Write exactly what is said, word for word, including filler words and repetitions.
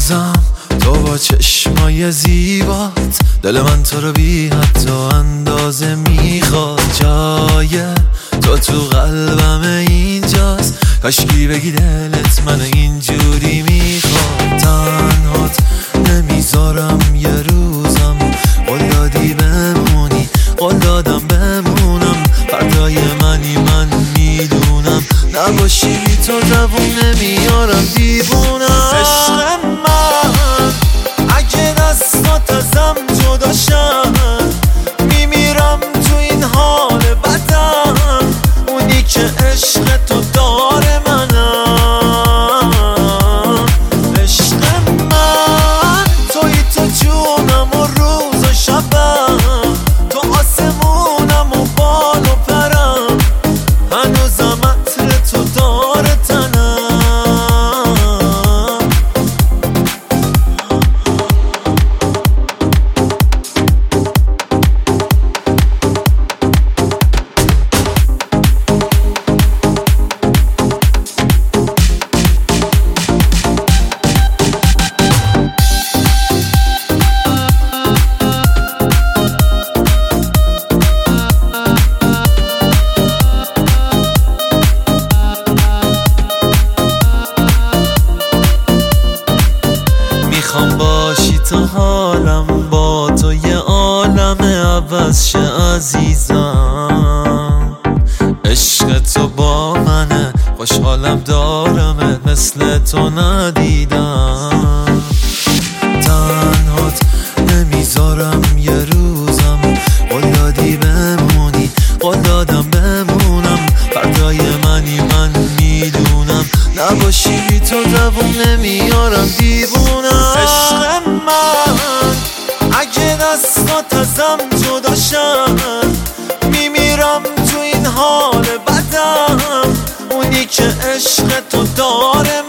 بازم تو با چشمای زیبات دل من تو رو بی حتی اندازه میخواد. جای تو تو قلبم اینجاست، کاشکی بگی دلت من اینجوری میخواد. تنهات نمیذارم یه روزم، قول دادی بمونی قول دادم بمونم. فردای منی من میدونم، نباشی تو دوون نمیارم دیوونم. عشق من اگه دستات ازم جدا شن، میمیرم تو این حال بدم. اونی که عشق تو داره منم. عشق من توی تو جونم و روز و شبم، تو آسمونم و بال و پرم. هنوزم عطر تو داره تنم. میخوام باشی تا حالم با تو یه عالم عوض شه عزیزم. عشق تو با منه، خوشحالم دارمت، مثل تو ندیدم. تنهات نمیذارم یه روزم، قول دادی بمونی قول دادم بمونم. فردای منی من میدونم، نباشی بی تو دوون نمیارم دیوونم. عشق من اگه دستات ازم جدا شن، میمیرم تو این حال بدم. اونی که عشق تو داره